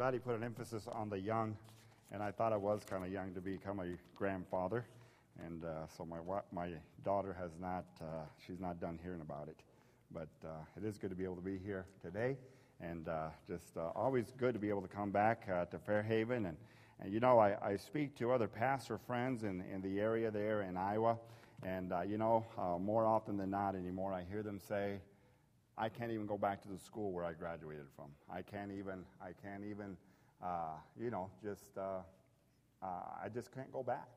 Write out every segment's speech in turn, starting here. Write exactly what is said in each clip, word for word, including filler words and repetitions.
glad he put an emphasis on the young, and I thought I was kind of young to become a grandfather, and uh, so my wa- my daughter has not, uh, she's not done hearing about it, but uh, it is good to be able to be here today, and uh, just uh, always good to be able to come back uh, to Fairhaven, and, and you know, I, I speak to other pastor friends in, in the area there in Iowa, and uh, you know, uh, more often than not anymore, I hear them say, I can't even go back to the school where I graduated from. I can't even, I can't even, uh, you know, just, uh, uh, I just can't go back.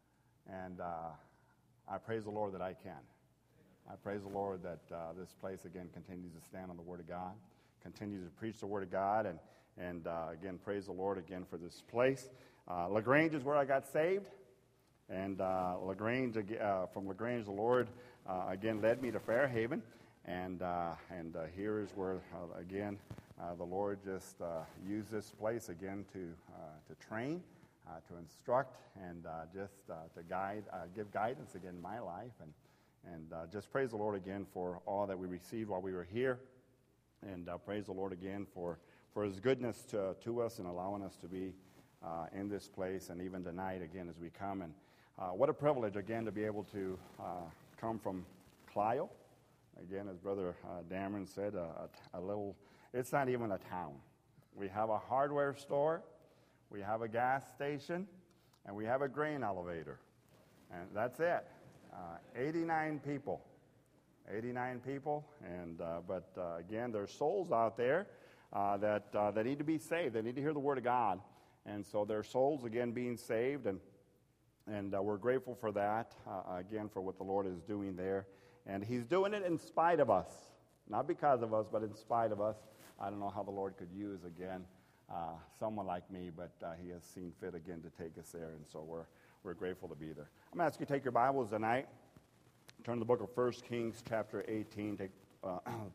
And uh, I praise the Lord that I can. I praise the Lord that uh, this place, again, continues to stand on the Word of God, continues to preach the Word of God, and, and uh, again, praise the Lord again for this place. Uh, LaGrange is where I got saved, and uh, LaGrange, uh, from LaGrange, the Lord, uh, again, led me to Fairhaven. And uh, and uh, here is where, uh, again, uh, the Lord just uh, used this place again to uh, to train, uh, to instruct, and uh, just uh, to guide, uh, give guidance again in my life. And, and uh, just praise the Lord again for all that we received while we were here. And uh, praise the Lord again for, for His goodness to, to us and allowing us to be uh, in this place. And even tonight, again, as we come. And uh, what a privilege, again, to be able to uh, come from Clio. Again, as Brother uh, Dameron said, uh, a, a little, it's not even a town. We have a hardware store, we have a gas station, and we have a grain elevator. And that's it. Uh, eighty-nine people. eighty-nine people. And uh, But uh, again, there's souls out there uh, that, uh, that need to be saved. They need to hear the Word of God. And so their souls, again, being saved. And, and uh, we're grateful for that, uh, again, for what the Lord is doing there. And He's doing it in spite of us. Not because of us, but in spite of us. I don't know how the Lord could use, again, uh, someone like me, but uh, He has seen fit, again, to take us there. And so we're we're grateful to be there. I'm going to ask you to take your Bibles tonight. Turn to the book of First Kings chapter eighteen. Take uh,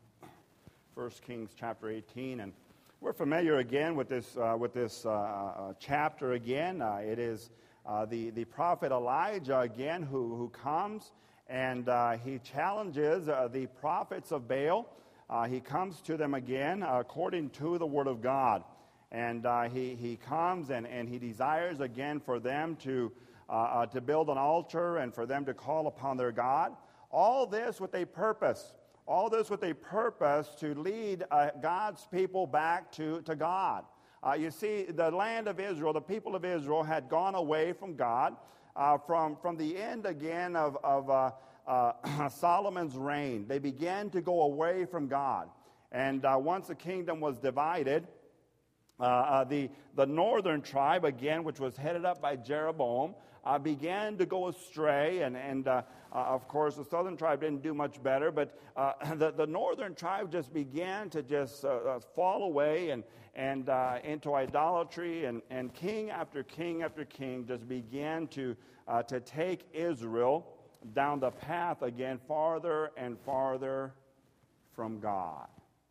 First Kings chapter eighteen. And we're familiar, again, with this, uh, with this uh, uh, chapter again. Uh, it is uh, the, the prophet Elijah, again, who, who comes. And uh, he challenges uh, the prophets of Baal. Uh, he comes to them again uh, according to the Word of God. And uh, he, he comes and, and he desires again for them to, uh, uh, to build an altar and for them to call upon their God. All this with a purpose. All this with a purpose to lead uh, God's people back to, to God. Uh, you see, the land of Israel, the people of Israel had gone away from God. Uh, from, from the end, again, of, of uh, uh, Solomon's reign. They began to go away from God. And uh, once the kingdom was divided, uh, uh, the, the northern tribe, again, which was headed up by Jeroboam, uh, began to go astray. And, and uh, uh, of course, the southern tribe didn't do much better. But uh, the, the northern tribe just began to just uh, uh, fall away and, and uh, into idolatry. And, and king after king after king just began to, uh, to take Israel down the path again farther and farther from God.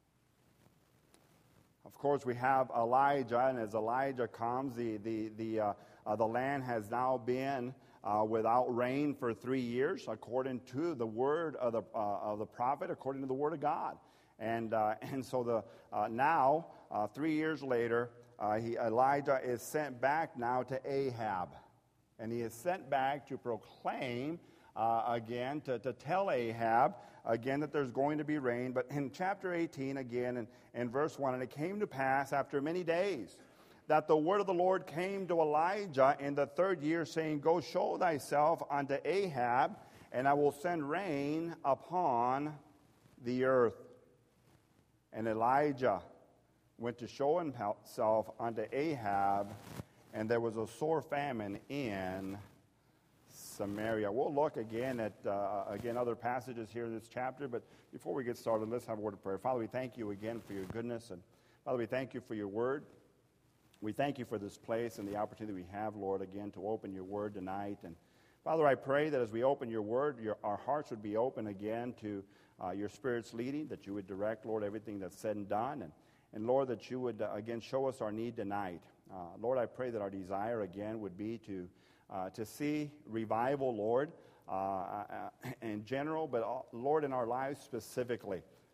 Of course, we have Elijah, and as Elijah comes, the, the, the, uh, uh, the land has now been uh, without rain for three years, according to the word of the, uh, of the prophet, according to the Word of God. And, uh, and so the, uh, now, uh, three years later, uh, he, Elijah is sent back now to Ahab. And he is sent back to proclaim, uh, again, to, to tell Ahab, again, that there's going to be rain. But in chapter eighteen, again, in, in verse one, and it came to pass after many days that the word of the Lord came to Elijah in the third year, saying, Go show thyself unto Ahab, and I will send rain upon the earth. And Elijah went to show himself unto Ahab, and there was a sore famine in Samaria. We'll look again at, uh, again, other passages here in this chapter, but before we get started, let's have a word of prayer. Father, we thank you again for your goodness, and Father, we thank you for your word. We thank you for this place and the opportunity we have, Lord, again, to open your word tonight. And Father, I pray that as we open your word, your, our hearts would be open again to uh, your Spirit's leading, that you would direct, Lord, everything that's said and done. And, and Lord, that you would, uh, again, show us our need tonight. Uh, Lord, I pray that our desire, again, would be to uh, to see revival, Lord, uh, uh, in general, but, uh, Lord, in our lives specifically.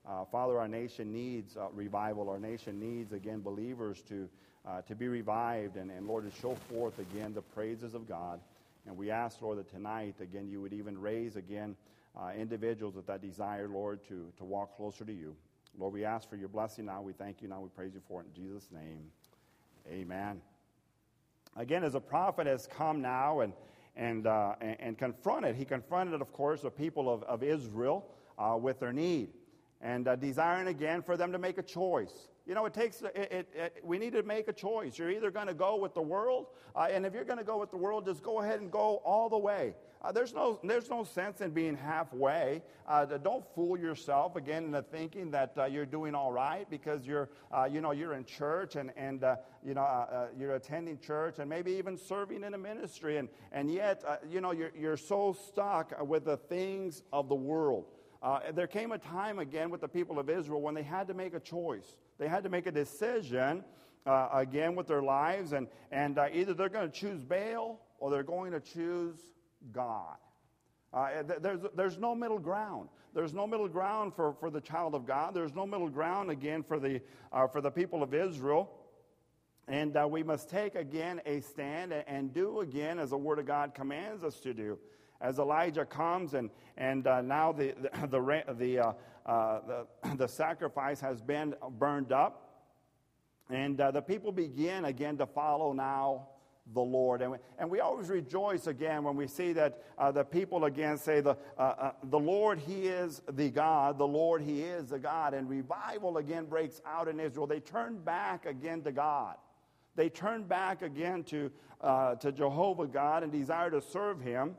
Uh, Father, our nation needs uh, revival. Our nation needs, again, believers to uh, to be revived and, and, Lord, to show forth, again, the praises of God. And we ask, Lord, that tonight, again, you would even raise, again, uh, individuals with that desire, Lord, to, to walk closer to you. Lord, we ask for your blessing now. We thank you now. We praise you for it in Jesus' name. Amen. Again, as a prophet has come now and and uh, and, and confronted, he confronted, of course, the people of, of Israel uh, with their need and uh, desiring again for them to make a choice. You know, it takes, it, it, it, we need to make a choice. You're either going to go with the world, uh, and if you're going to go with the world, just go ahead and go all the way. Uh, there's no there's no sense in being halfway. Uh, don't fool yourself again into thinking that uh, you're doing all right because you're uh, you know you're in church and and uh, you know uh, uh, you're attending church and maybe even serving in a ministry and and yet uh, you know you're you're so stuck with the things of the world. Uh, there came a time again with the people of Israel when they had to make a choice. They had to make a decision uh, again with their lives, and and uh, either they're going to choose Baal or they're going to choose God. Uh, there's, there's no middle ground. There's no middle ground for, for the child of God. There's no middle ground, again, for the, uh, for the people of Israel. And uh, we must take, again, a stand and, and do, again, as the Word of God commands us to do. As Elijah comes and, and uh, now the, the, the, the, uh, uh, the, the sacrifice has been burned up. And uh, the people begin, again, to follow now the Lord. And we, and we always rejoice again when we see that uh, the people again say, the, uh, uh, the Lord, He is the God. The Lord, He is the God. And revival again breaks out in Israel. They turn back again to God. They turn back again to, uh, to Jehovah God and desire to serve Him.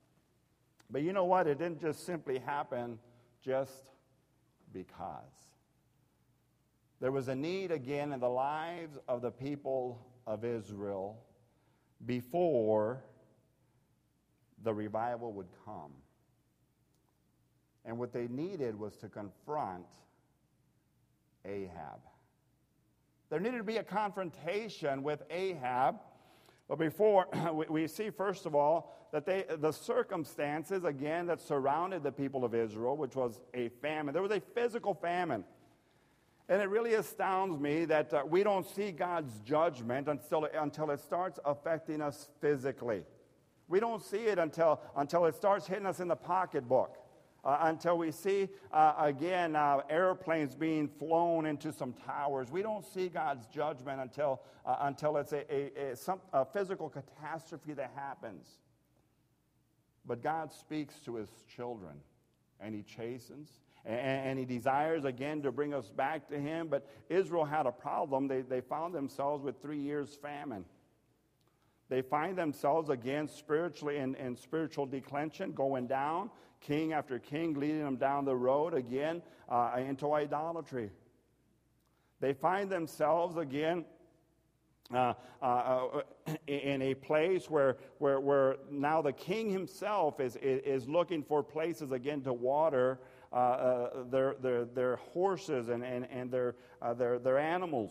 But you know what? It didn't just simply happen just because. There was a need again in the lives of the people of Israel before the revival would come. And what they needed was to confront Ahab. There needed to be a confrontation with Ahab. But before, we see, first of all, that they, the circumstances, again, that surrounded the people of Israel, which was a famine. There was a physical famine. And it really astounds me that uh, we don't see God's judgment until, until it starts affecting us physically. We don't see it until, until it starts hitting us in the pocketbook. Uh, until we see, uh, again, uh, airplanes being flown into some towers. We don't see God's judgment until, uh, until it's a, a, a, some, a physical catastrophe that happens. But God speaks to His children, and He chastens. And He desires, again, to bring us back to Him. But Israel had a problem. They, they found themselves with three years famine. They find themselves, again, spiritually in, in spiritual declension, going down, king after king, leading them down the road, again, uh, into idolatry. They find themselves, again, uh, uh, uh, in a place where, where, where now the king himself is, is looking for places, again, to water Uh, uh, their, their, their horses and, and, and their, uh, their, their animals.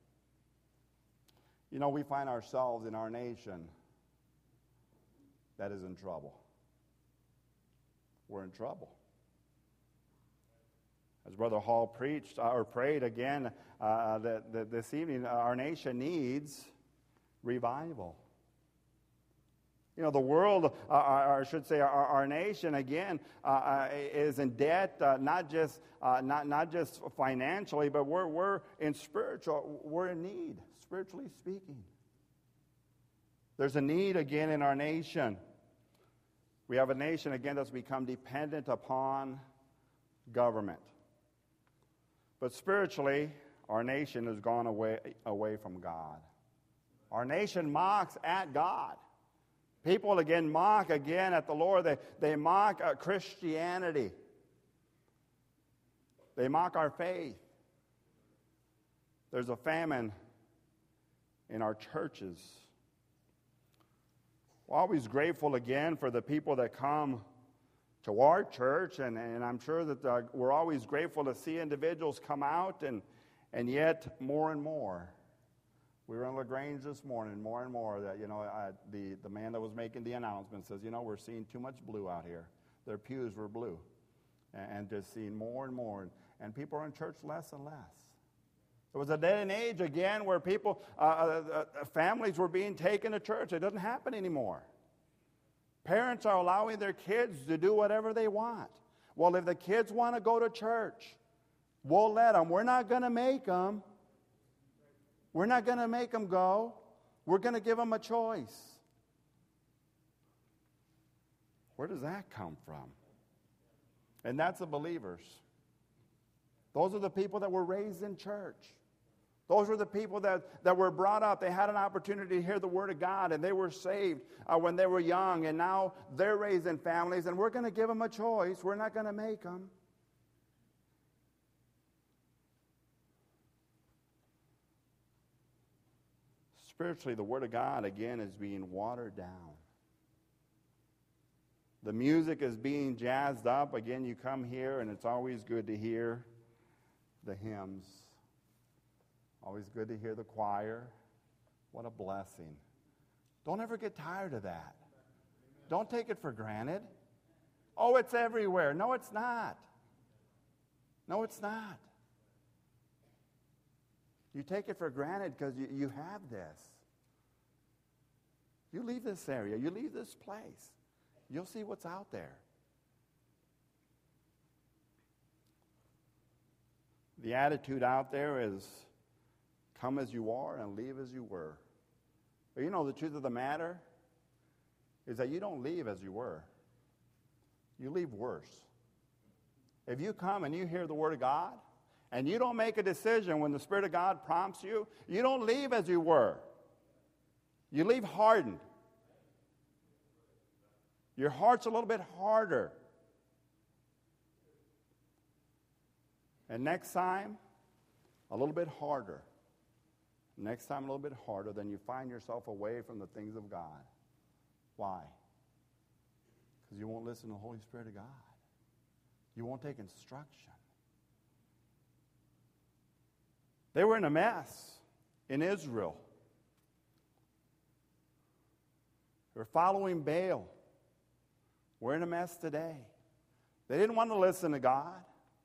You know, we find ourselves in our nation that is in trouble. We're in trouble. As Brother Hall preached uh, or prayed again uh, that, that this evening, our nation needs revival. You know, the world, uh, or I should say our, our nation, again, uh, uh, is in debt, uh, not just uh, not not just financially, but we're, we're in spiritual, we're in need, spiritually speaking. There's a need, again, in our nation. We have a nation, again, that's become dependent upon government. But spiritually, our nation has gone away, away from God. Our nation mocks at God. People, again, mock, again, at the Lord. They, they mock uh, Christianity. They mock our faith. There's a famine in our churches. We're always grateful, again, for the people that come to our church, and, and I'm sure that uh, we're always grateful to see individuals come out, and, and yet more and more. We were in LaGrange this morning, more and more, that, you know, uh, the, the man that was making the announcement says, you know, we're seeing too much blue out here. Their pews were blue. And, and just seeing more and more. And, and people are in church less and less. There was a day and age, again, where people, uh, uh, uh, families were being taken to church. It doesn't happen anymore. Parents are allowing their kids to do whatever they want. Well, if the kids want to go to church, we'll let them. We're not going to make them. We're not going to make them go. We're going to give them a choice. Where does that come from? And that's the believers. Those are the people that were raised in church. Those were the people that, that were brought up. They had an opportunity to hear the Word of God, and they were saved uh, when they were young, and now they're raised in families, and we're going to give them a choice. We're not going to make them. Spiritually, the Word of God, again, is being watered down. The music is being jazzed up. Again, you come here, and it's always good to hear the hymns. Always good to hear the choir. What a blessing. Don't ever get tired of that. Don't take it for granted. Oh, it's everywhere. No, it's not. No, it's not. You take it for granted because you, you have this. You leave this area. You leave this place. You'll see what's out there. The attitude out there is come as you are and leave as you were. But you know, the truth of the matter is that you don't leave as you were. You leave worse. If you come and you hear the Word of God and you don't make a decision when the Spirit of God prompts you, you don't leave as you were. You leave hardened. Your heart's a little bit harder. And next time, a little bit harder. Next time, a little bit harder, then you find yourself away from the things of God. Why? Because you won't listen to the Holy Spirit of God. You won't take instruction. They were in a mess in Israel. They were following Baal. We're in a mess today. They didn't want to listen to God.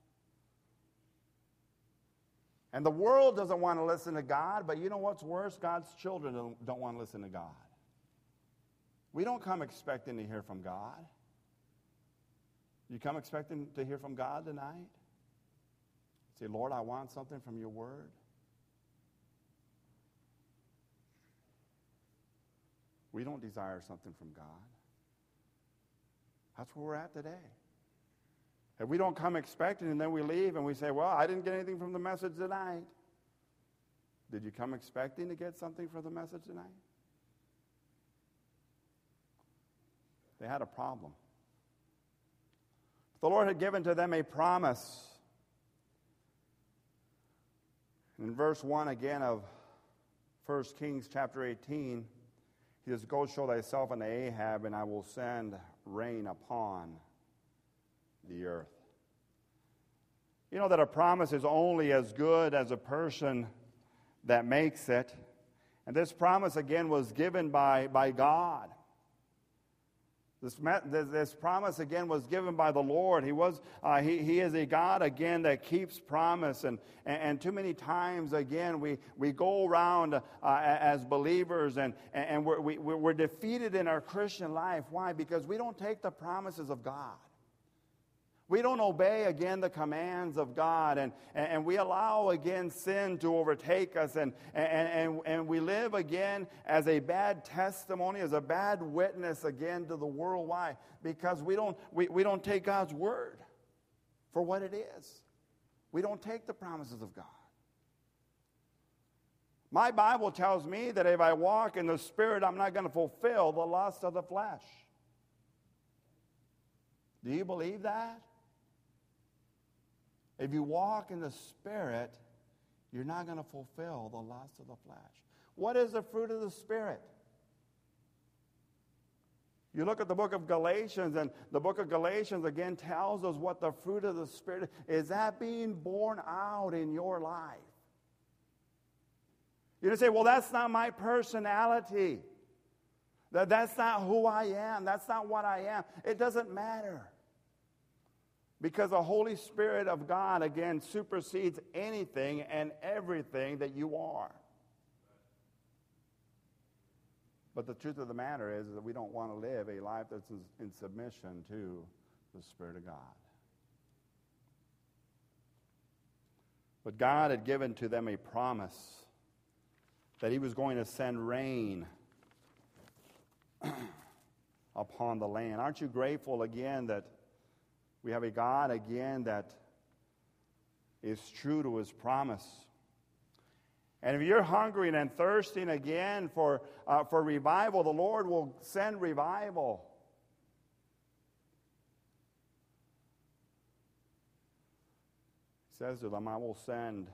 And the world doesn't want to listen to God, but you know what's worse? God's children don't, don't want to listen to God. We don't come expecting to hear from God. You come expecting to hear from God tonight? Say, Lord, I want something from your word. We don't desire something from God. That's where we're at today. If we don't come expecting and then we leave and we say, well, I didn't get anything from the message tonight. Did you come expecting to get something from the message tonight? They had a problem. The Lord had given to them a promise. In verse one again of First Kings chapter eighteen, he says, go show thyself unto Ahab, and I will send rain upon the earth. You know that a promise is only as good as a person that makes it. And this promise, again, was given by, by God. This, this promise, again, was given by the Lord. He was uh, he, he is a God, again, that keeps promise. And, and, and too many times, again, we, we go around uh, as believers and, and we're, we, we're defeated in our Christian life. Why? Because we don't take the promises of God. We don't obey, again, the commands of God, and, and we allow, again, sin to overtake us, and, and, and, and we live, again, as a bad testimony, as a bad witness, again, to the world. Why? Because we don't, we, we don't take God's word for what it is. We don't take the promises of God. My Bible tells me that if I walk in the Spirit, I'm not going to fulfill the lust of the flesh. Do you believe that? If you walk in the Spirit, you're not going to fulfill the lust of the flesh. What is the fruit of the Spirit? You look at the book of Galatians, and the book of Galatians again tells us what the fruit of the Spirit is. Is that being born out in your life? You're going to say, well, that's not my personality. That, that's not who I am. That's not what I am. It doesn't matter. Because the Holy Spirit of God, again, supersedes anything and everything that you are. But the truth of the matter is that we don't want to live a life that's in submission to the Spirit of God. But God had given to them a promise that he was going to send rain upon the land. Aren't you grateful again that we have a God again that is true to his promise? And if you're hungry and thirsting again for, uh, for revival, the Lord will send revival. He says to them, I will send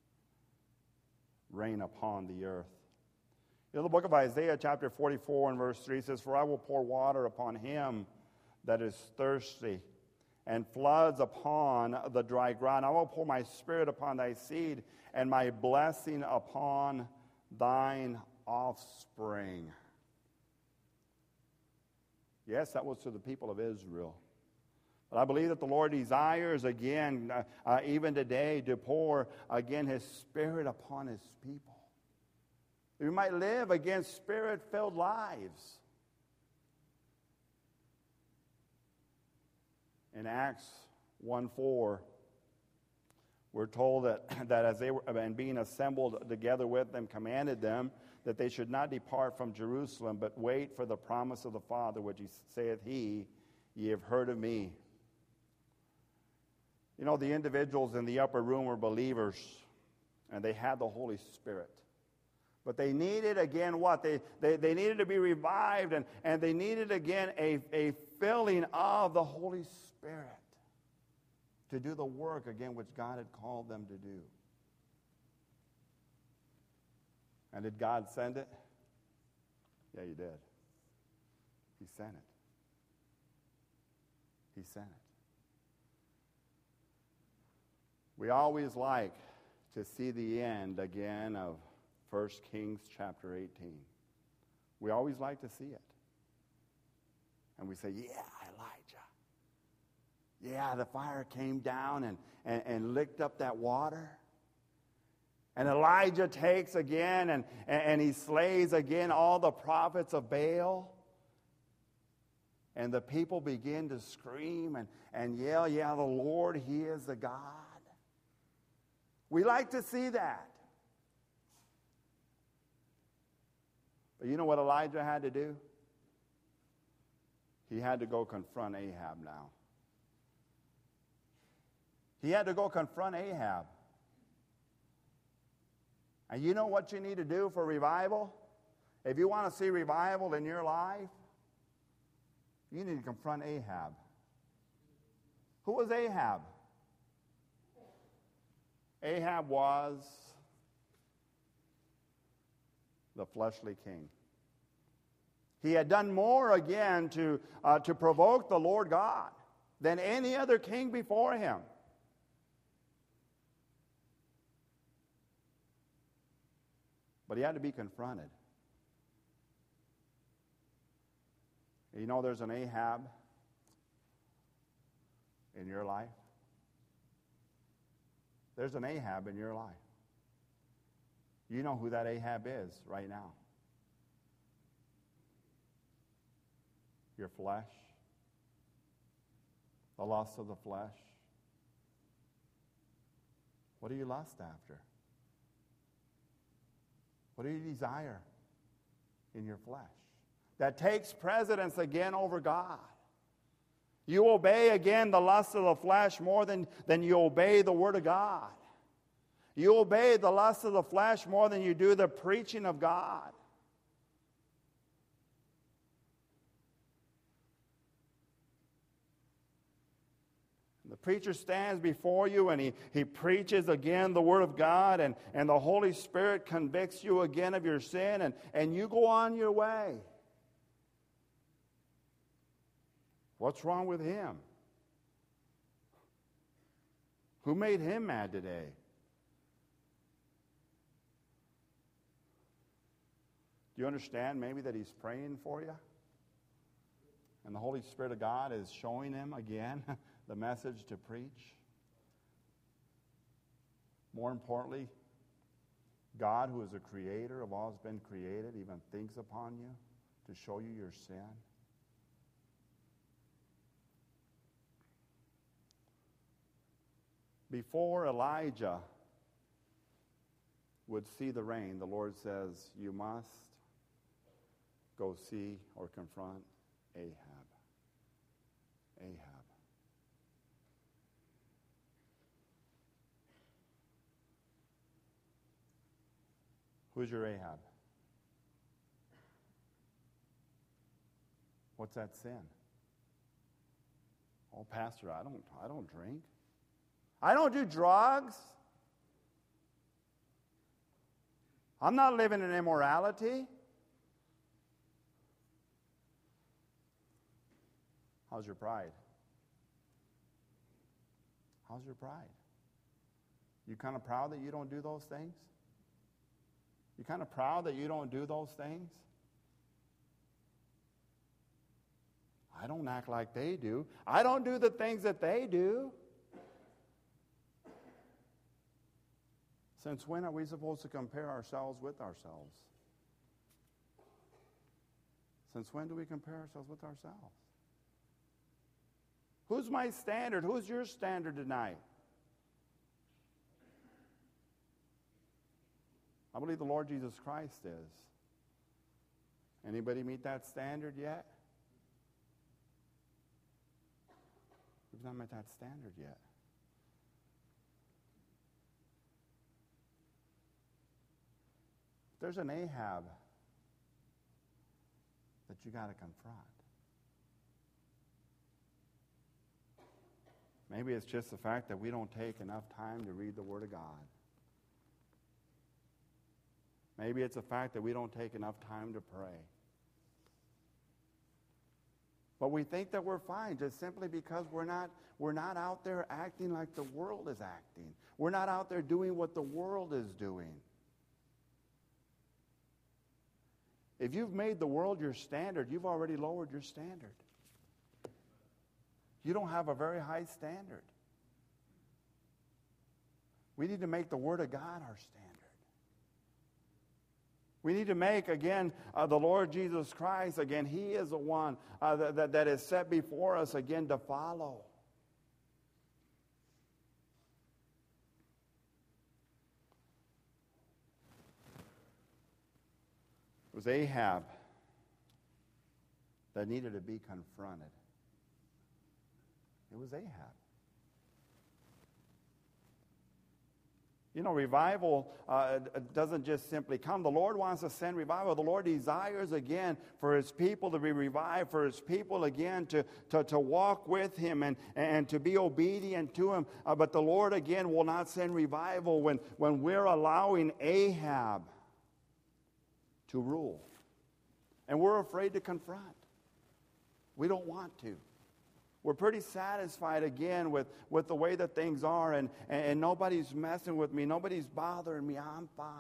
rain upon the earth. In the book of Isaiah, chapter forty-four and verse three says, For I will pour water upon him that is thirsty, and floods upon the dry ground. I will pour my spirit upon thy seed, and my blessing upon thine offspring. Yes, that was to the people of Israel. But I believe that the Lord desires again, uh, uh, even today, to pour again his Spirit upon his people. We might live again Spirit-filled lives. In Acts one four, we're told that, that as they were and being assembled together with them, commanded them that they should not depart from Jerusalem, but wait for the promise of the Father, which he saith he, ye have heard of me. You know, the individuals in the upper room were believers, and they had the Holy Spirit. But they needed, again, what? They, they, they needed to be revived, and, and they needed, again, a, a filling of the Holy Spirit to do the work, again, which God had called them to do. And did God send it? Yeah, he did. He sent it. He sent it. We always like to see the end, again, of First Kings chapter eighteen. We always like to see it. And we say, yeah, Elijah. Yeah, the fire came down and, and, and licked up that water. And Elijah takes again and, and, and he slays again all the prophets of Baal. And the people begin to scream and, and yell, yeah, the Lord, he is the God. We like to see that. But you know what Elijah had to do? He had to go confront Ahab now. He had to go confront Ahab. And you know what you need to do for revival? If you want to see revival in your life, you need to confront Ahab. Who was Ahab? Ahab was the fleshly king. He had done more again to, uh, to provoke the Lord God than any other king before him. But he had to be confronted. You know there's an Ahab in your life? There's an Ahab in your life. You know who that Ahab is right now. Your flesh. The lust of the flesh. What do you lust after? What do you desire in your flesh? That takes precedence again over God. You obey again the lust of the flesh more than, than you obey the Word of God. You obey the lust of the flesh more than you do the preaching of God. The preacher stands before you and he, he preaches again the Word of God, and, and the Holy Spirit convicts you again of your sin, and, and you go on your way. What's wrong with him? Who made him mad today? Do you understand maybe that he's praying for you? And the Holy Spirit of God is showing him again the message to preach. More importantly, God, who is the creator of all that's been created, even thinks upon you to show you your sin. Before Elijah would see the rain, the Lord says, you must go see or confront Ahab. Ahab. Who's your Ahab? What's that sin? Oh, Pastor, I don't, I don't drink. I don't do drugs. I'm not living in immorality. How's your pride? How's your pride? You kind of proud that you don't do those things? You kind of proud that you don't do those things? I don't act like they do. I don't do the things that they do. Since when are we supposed to compare ourselves with ourselves? Since when do we compare ourselves with ourselves? Who's my standard? Who's your standard tonight? I believe the Lord Jesus Christ is. Anybody meet that standard yet? We've not met that standard yet. There's an Ahab that you got to confront. Maybe it's just the fact that we don't take enough time to read the Word of God. Maybe it's the fact that we don't take enough time to pray. But we think that we're fine just simply because we're not, we're not out there acting like the world is acting. We're not out there doing what the world is doing. If you've made the world your standard, you've already lowered your standard. You don't have a very high standard. We need to make the Word of God our standard. We need to make, again, uh, the Lord Jesus Christ, again, He is the one uh, that, that, that is set before us, again, to follow. It was Ahab that needed to be confronted. It was Ahab. You know, revival uh, doesn't just simply come. The Lord wants to send revival. The Lord desires, again, for His people to be revived, for His people, again, to, to, to walk with Him and, and to be obedient to Him. Uh, but the Lord, again, will not send revival when, when we're allowing Ahab to rule. And we're afraid to confront. We don't want to. We're pretty satisfied, again, with, with the way that things are, and, and, and nobody's messing with me. Nobody's bothering me. I'm fine.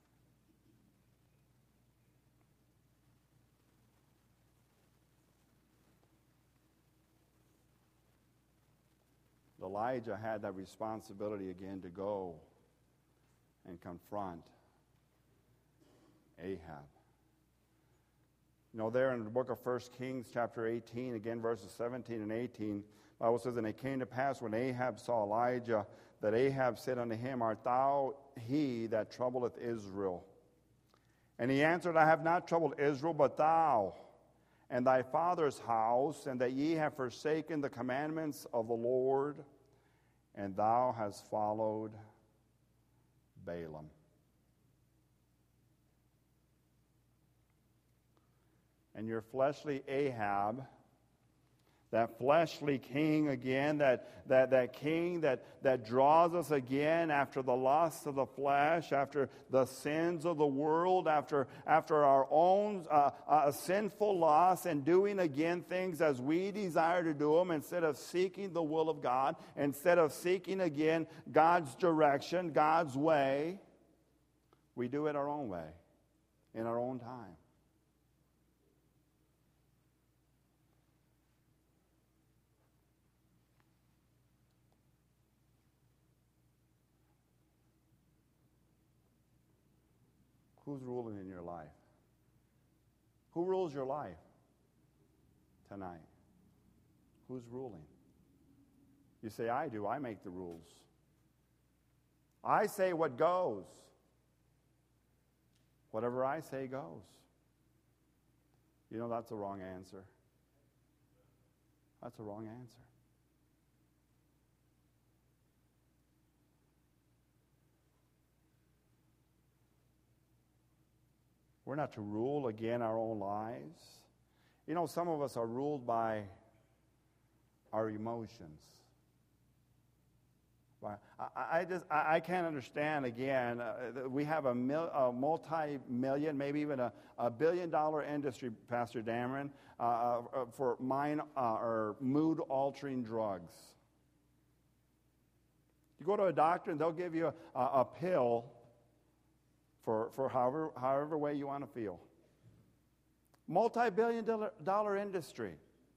Elijah had that responsibility, again, to go and confront Ahab. You know, there in the book of First Kings, chapter eighteen, again, verses seventeen and eighteen, the Bible says, And it came to pass when Ahab saw Elijah, that Ahab said unto him, Art thou he that troubleth Israel? And he answered, I have not troubled Israel, but thou, and thy father's house, and that ye have forsaken the commandments of the Lord, and thou hast followed Balaam. And your fleshly Ahab, that fleshly king again, that, that, that king that, that draws us again after the lusts of the flesh, after the sins of the world, after, after our own uh, uh, sinful lusts, and doing again things as we desire to do them, instead of seeking the will of God, instead of seeking again God's direction, God's way, we do it our own way, in our own time. Who's ruling in your life? Who rules your life tonight? Who's ruling? You say, I do. I make the rules. I say what goes. Whatever I say goes. You know, that's a wrong answer. That's a wrong answer. We're not to rule, again, our own lives. You know, some of us are ruled by our emotions. By, I, I just, I, I can't understand, again, uh, we have a, mil, a multi-million, maybe even a, a billion-dollar industry, Pastor Dameron, uh, uh, for mind uh, or mood-altering drugs. You go to a doctor and they'll give you a, a, a pill for, for however, however way you want to feel. Multi-billion dollar, dollar industry.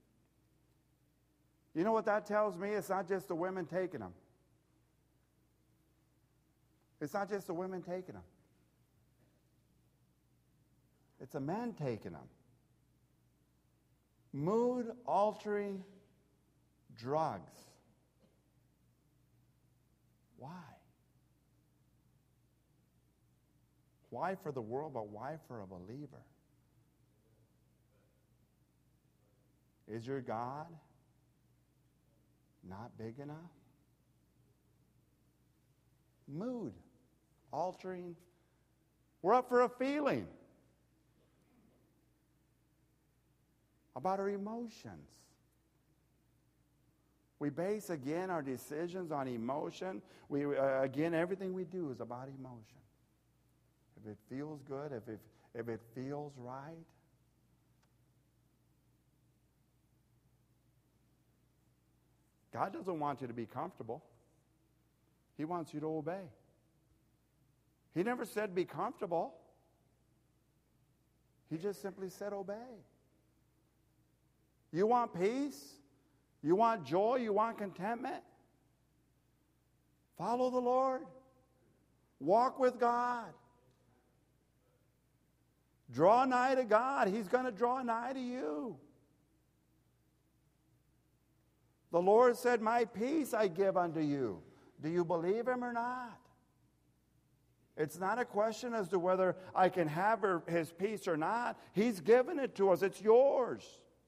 You know what that tells me? It's not just the women taking them. It's not just the women taking them. It's the men taking them. Mood-altering drugs. Why? Why for the world, but why for a believer? Is your God not big enough? Mood altering. We're up for a feeling about our emotions. We base, again, our decisions on emotion. We uh, again, everything we do is about emotion. If it feels good, if it, if it feels right. God doesn't want you to be comfortable. He wants you to obey. He never said be comfortable. He just simply said obey. You want peace? You want joy? You want contentment? Follow the Lord. Walk with God. Draw nigh to God. He's going to draw nigh to you. The Lord said, my peace I give unto you. Do you believe him or not? It's not a question as to whether I can have his peace or not. He's given it to us. It's yours.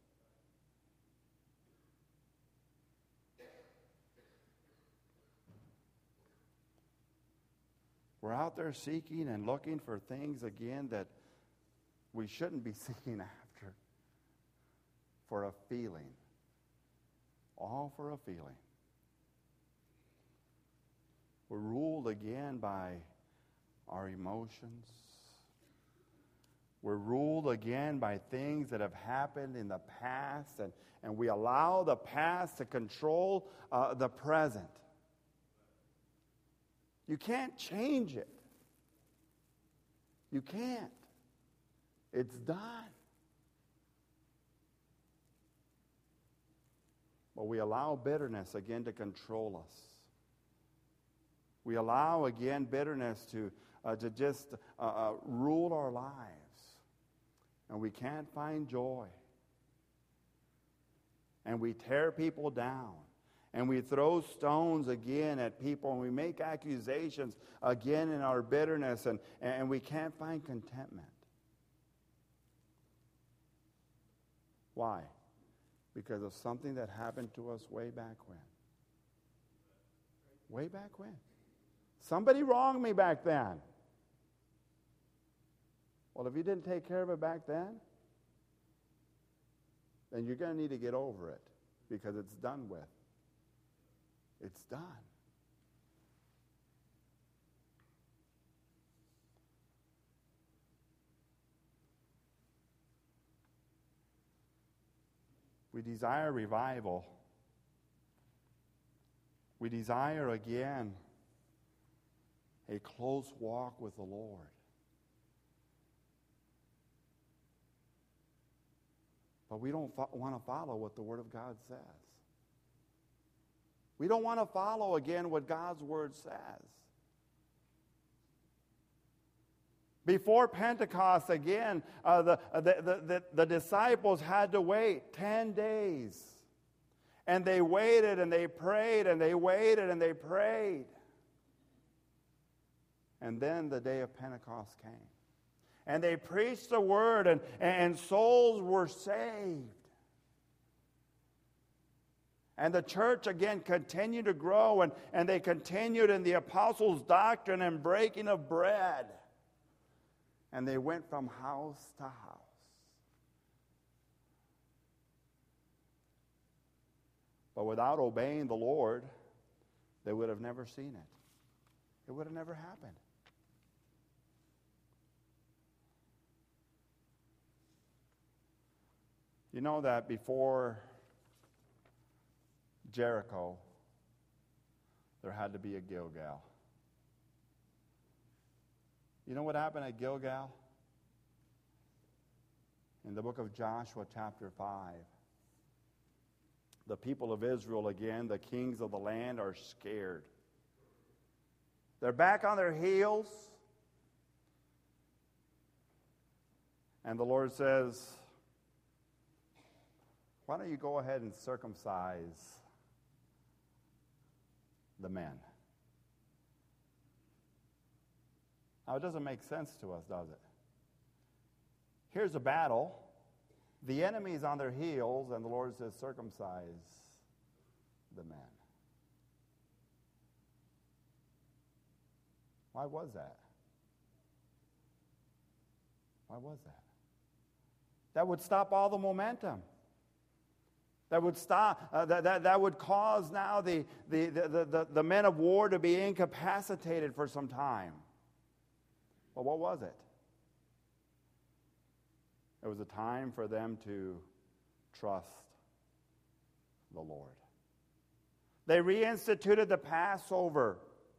We're out there seeking and looking for things, again, that we shouldn't be seeking after. For a feeling. All for a feeling. We're ruled, again, by our emotions. We're ruled, again, by things that have happened in the past, and, and we allow the past to control uh, the present. You can't change it. You can't. It's done. But we allow bitterness, again, to control us. We allow, again, bitterness to, uh, to just uh, uh, rule our lives. And we can't find joy. And we tear people down. And we throw stones again at people. And we make accusations again in our bitterness. And, and we can't find contentment. Why? Because of something that happened to us way back when. Way back when. Somebody wronged me back then. Well, if you didn't take care of it back then, then you're going to need to get over it because it's done with. It's done. We desire revival. We desire, again, a close walk with the Lord. But we don't fo- want to follow what the Word of God says. We don't want to follow, again, what God's Word says. Before Pentecost, again, uh, the, the, the, the, the disciples had to wait ten days. And they waited and they prayed and they waited and they prayed. And then the day of Pentecost came. And they preached the word, and, and souls were saved. And the church again continued to grow, and, and they continued in the apostles' doctrine and breaking of bread. And they went from house to house. But without obeying the Lord, they would have never seen it. It would have never happened. You know that before Jericho, there had to be a Gilgal. You know what happened at Gilgal? In the book of Joshua, chapter five. The people of Israel, again, the kings of the land, are scared. They're back on their heels. And the Lord says, why don't you go ahead and circumcise the men? Now, it doesn't make sense to us, does it? Here's a battle. The enemy's on their heels, and the Lord says, circumcise the men. Why was that? Why was that? That would stop all the momentum. That would stop. Uh, that, that that would cause now the the, the the the men of war to be incapacitated for some time. Well, what was it? It was a time for them to trust the Lord. They reinstituted the Passover,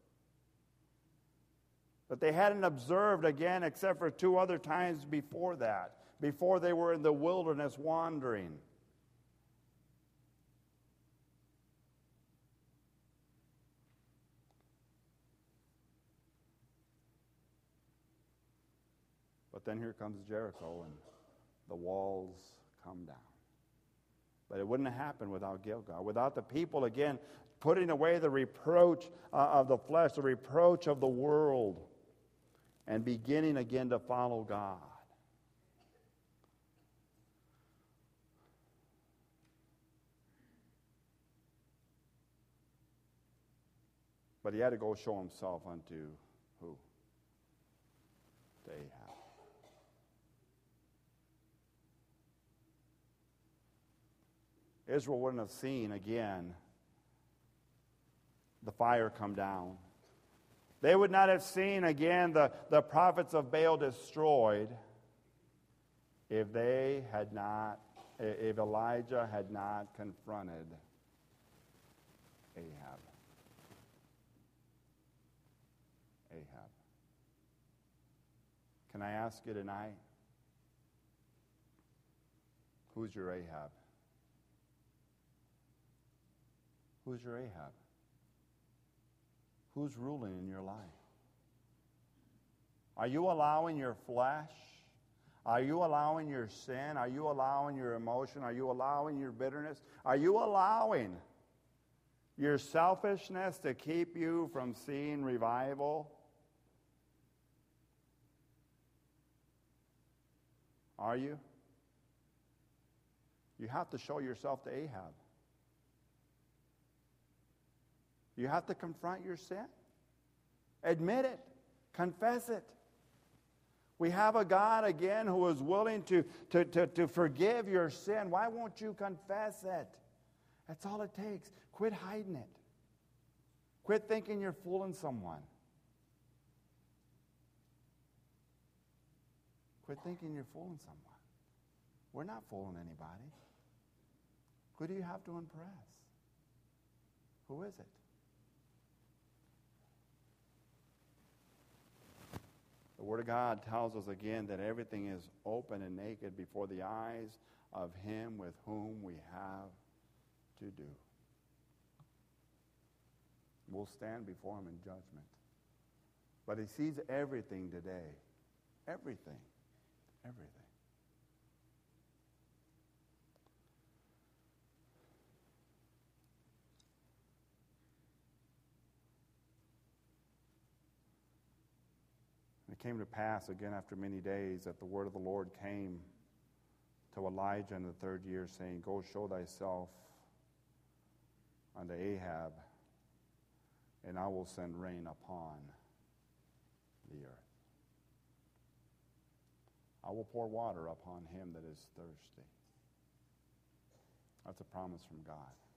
but they hadn't observed again except for two other times before that, before they were in the wilderness wandering. But then here comes Jericho, and the walls come down. But it wouldn't have happened without Gilgal, without the people, again, putting away the reproach uh, of the flesh, the reproach of the world, and beginning again to follow God. But he had to go show himself unto who? To Ahab. Israel wouldn't have seen again the fire come down. They would not have seen again the, the prophets of Baal destroyed if they had not, if Elijah had not confronted Ahab. Ahab. Can I ask you tonight, who's your Ahab? Who's your Ahab? Who's ruling in your life? Are you allowing your flesh? Are you allowing your sin? Are you allowing your emotion? Are you allowing your bitterness? Are you allowing your selfishness to keep you from seeing revival? Are you? You have to show yourself to Ahab. You have to confront your sin. Admit it. Confess it. We have a God, again, who is willing to, to, to, to forgive your sin. Why won't you confess it? That's all it takes. Quit hiding it. Quit thinking you're fooling someone. Quit thinking you're fooling someone. We're not fooling anybody. Who do you have to impress? Who is it? The Word of God tells us again that everything is open and naked before the eyes of Him with whom we have to do. We'll stand before Him in judgment. But He sees everything today. Everything. Everything. It came to pass again after many days that the word of the Lord came to Elijah in the third year, saying, Go show thyself unto Ahab, and I will send rain upon the earth. I will pour water upon him that is thirsty. That's a promise from God.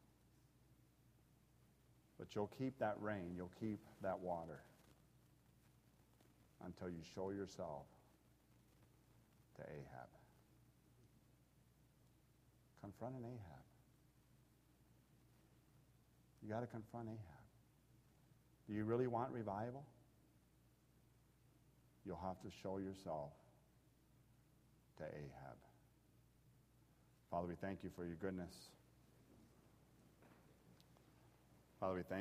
But you'll keep that rain, you'll keep that water until you show yourself to Ahab. Confront an Ahab. You got to confront Ahab. Do you really want revival? You'll have to show yourself to Ahab. Father, we thank you for your goodness. Father, we thank